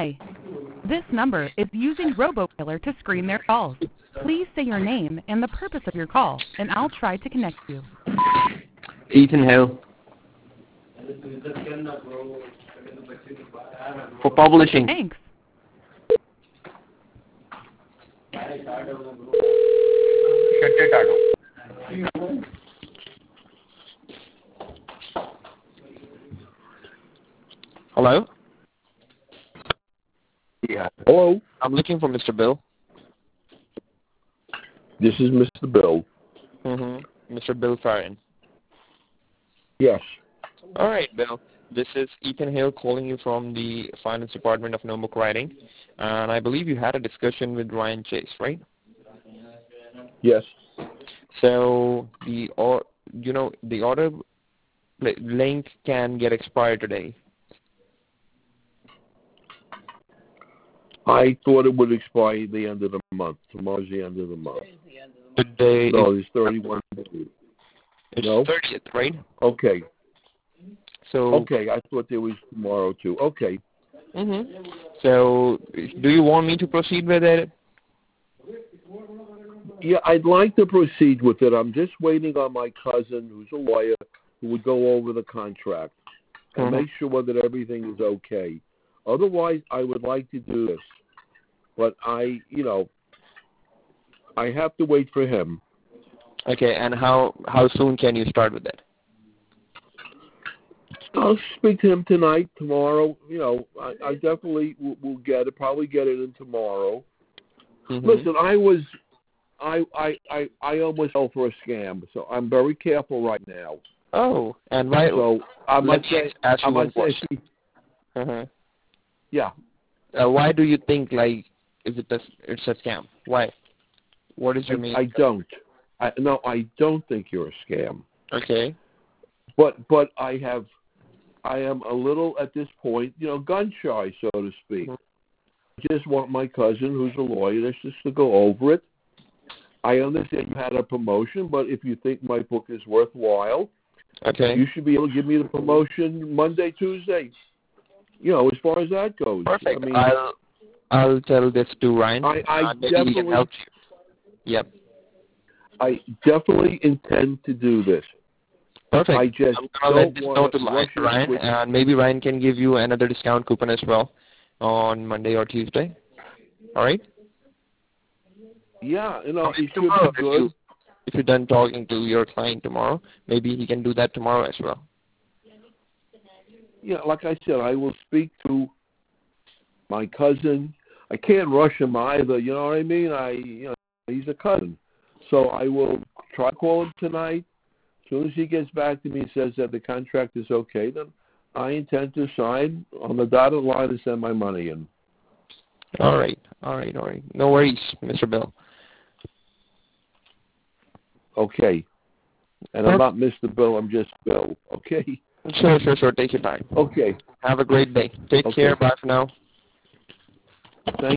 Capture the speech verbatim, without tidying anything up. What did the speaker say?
Hi. This number is using RoboKiller to screen their calls. Please say your name and the purpose of your call, and I'll try to connect you. Ethan Hill. For publishing. Thanks. Hello? Yeah. Hello? I'm looking for Mister Bill. This is Mister Bill. Mm-hmm. Mister Bill Farron. Yes. All right, Bill. This is Ethan Hill calling you from the Finance Department of No Book Writing. And I believe you had a discussion with Ryan Chase, right? Yes. So the or you know the order link can get expired today. I thought it would expire at the end of the month. Tomorrow's the end of the month. Today No, there's thirty-one days. It's No? thirtieth, right? Okay. So Okay, I thought there was tomorrow too. Okay. Mm-hmm. So do you want me to proceed with it? Yeah, I'd like to proceed with it. I'm just waiting on my cousin, who's a lawyer, who would go over the contract and Mm-hmm. make sure that everything is okay. Otherwise, I would like to do this. But I, you know, I have to wait for him. Okay, and how how soon can you start with it? I'll speak to him tonight, tomorrow. You know, I, I definitely will, will get it, probably get it in tomorrow. Mm-hmm. Listen, I was, I, I, I, I almost fell for a scam, so I'm very careful right now. Oh, and why? So I let might me say, ask I you one might say, question. Uh-huh. yeah. Uh, why do you think like is it a, it's a scam? Why? What is your I, main? I don't. I, no, I don't think you're a scam. Okay. But but I have, I am a little at this point, you know, gun shy, so to speak. Mm-hmm. I just want my cousin, who's a lawyer, just to go over it. I understand you had a promotion, but if you think my book is worthwhile, Okay. you should be able to give me the promotion Monday, Tuesday. You know, as far as that goes. Perfect. I mean, I'll I'll tell this to Ryan. I, I uh, maybe he can definitely, help you. Yep. I definitely intend to do this. Perfect. I just I'm gonna let don't this know want to to rush it Ryan, with- and maybe Ryan can give you another discount coupon as well on Monday or Tuesday. All right. Yeah, you know, Or it maybe should tomorrow be if good. you if you're done talking to your client tomorrow, maybe he can do that tomorrow as well. Yeah, like I said, I will speak to my cousin. I can't rush him either. You know what I mean? I, you know, he's a cousin, so I will try to call him tonight. As soon as he gets back to me and says that the contract is okay, then I intend to sign on the dotted line and send my money in. All right, all right, all right. No worries, Mister Bill. Okay. And I'm not Mister Bill, I'm just Bill. Okay? Sure, sure, sure. Take your time. Okay. Have a great day. Take Okay. care. Bye for now. Thank